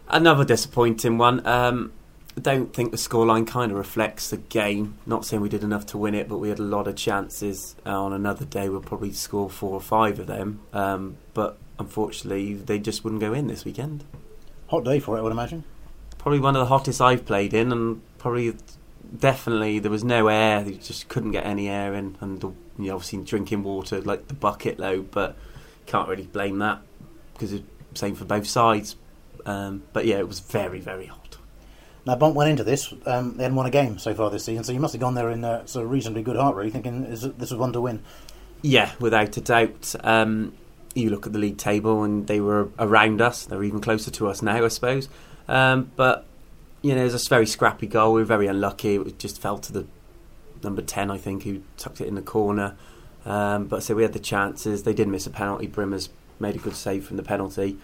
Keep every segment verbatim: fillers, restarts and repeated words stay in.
Another disappointing one. Um, I don't think the scoreline kind of reflects the game. Not saying we did enough to win it, but we had a lot of chances. Uh, on another day, we'll probably score four or five of them. Um, but unfortunately, they just wouldn't go in this weekend. Hot day for it, I would imagine. Probably one of the hottest I've played in, and probably definitely there was no air. You just couldn't get any air in, and you know, obviously drinking water like the bucket load, but can't really blame that because it's the same for both sides. Um, but yeah, it was very, very hot. Now, Bont went into this, um, they hadn't won a game so far this season, so you must have gone there in uh, sort of reasonably good heart, really, thinking is it, this was one to win. Yeah, without a doubt. Um, you look at the league table and they were around us. They're even closer to us now, I suppose. Um, but, you know, it was a very scrappy goal. We were very unlucky. It just fell to the number ten, I think, who tucked it in the corner. Um, but so we had the chances. They did miss a penalty. Brimmers made a good save from the penalty.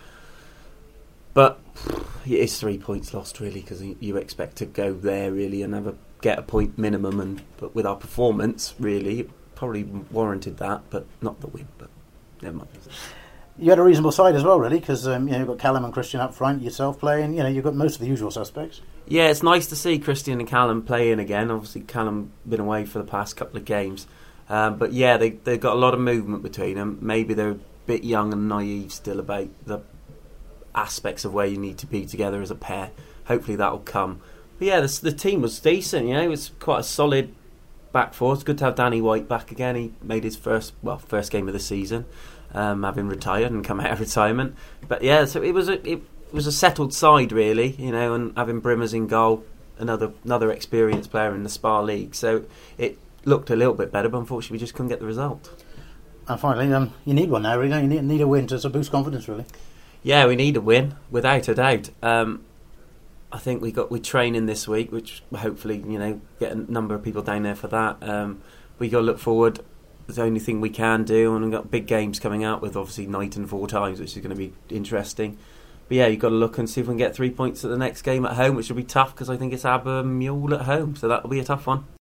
But it's three points lost, really, because you expect to go there, really, and have a, get a point minimum. And but with our performance, really, it probably warranted that, but not the win. But never mind. You had a reasonable side as well, really, because um, you know, you've got Callum and Christian up front, yourself playing. You know, you've got most of the usual suspects. Yeah, it's nice to see Christian and Callum playing again. Obviously, Callum been away for the past couple of games, um, but yeah, they they've got a lot of movement between them. Maybe they're a bit young and naive still about the aspects of where you need to be together as a pair. Hopefully that'll come. But yeah, the, the team was decent. You know, it was quite a solid back four. It's good to have Danny White back again. He made his first well first game of the season, um, having retired and come out of retirement. But yeah, so it was a it was a settled side, really. You know, and having Brimmers in goal, another another experienced player in the Spa League. So it looked a little bit better, but unfortunately we just couldn't get the result. And finally, um, you need one now, really. Don't you need, need a win to sort of boost confidence, really. Yeah, we need a win, without a doubt. Um, I think we got we training this week, which hopefully, you know, get a number of people down there for that. Um, we got to look forward. It's the only thing we can do, and we've got big games coming out with obviously Knighton four times, which is going to be interesting. But yeah, you've got to look and see if we can get three points at the next game at home, which will be tough because I think it's Abermule at home, so that'll be a tough one.